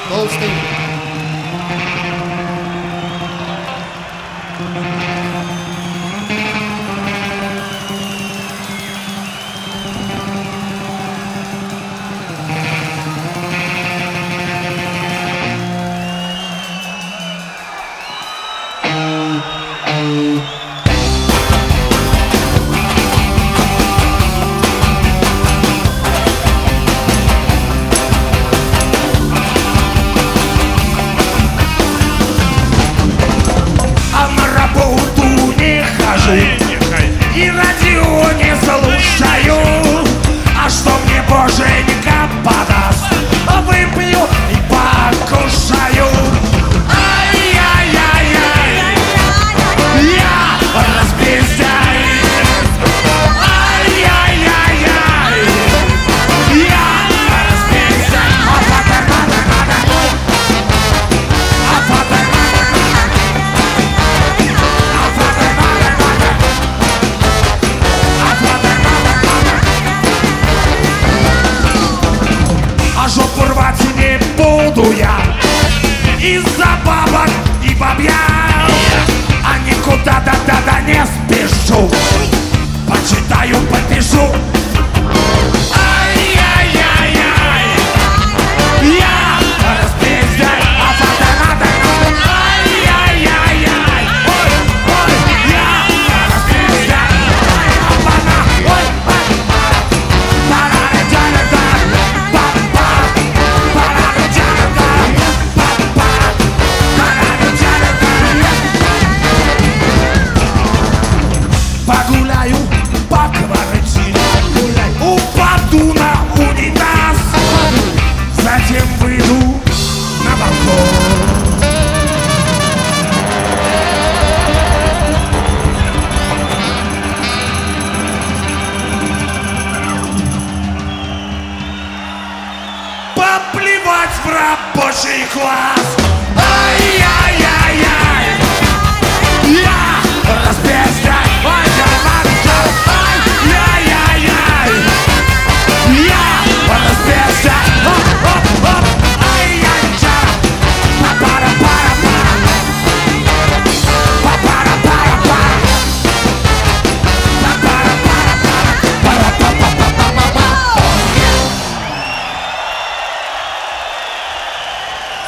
Толстый. И радио не слушаю. А что мне боженька подаст, выпью и покушаю. Ай-яй-яй-яй, я распиздяй. Ай-яй-яй-яй, я распиздяй. А жопу рвать не буду я из-за бабок и бабья. А никуда да не спешу, почитаю, попишу. Ай-яй-яй-яй, я распиздяй. Ай-яй-яй-яй, ой, я распиздяй. Ой, погуляю по квартире, упаду на унитаз, затем выйду на балкон. Поплевать в рабочий класс. Ай-яй-яй-яй, я разберусь.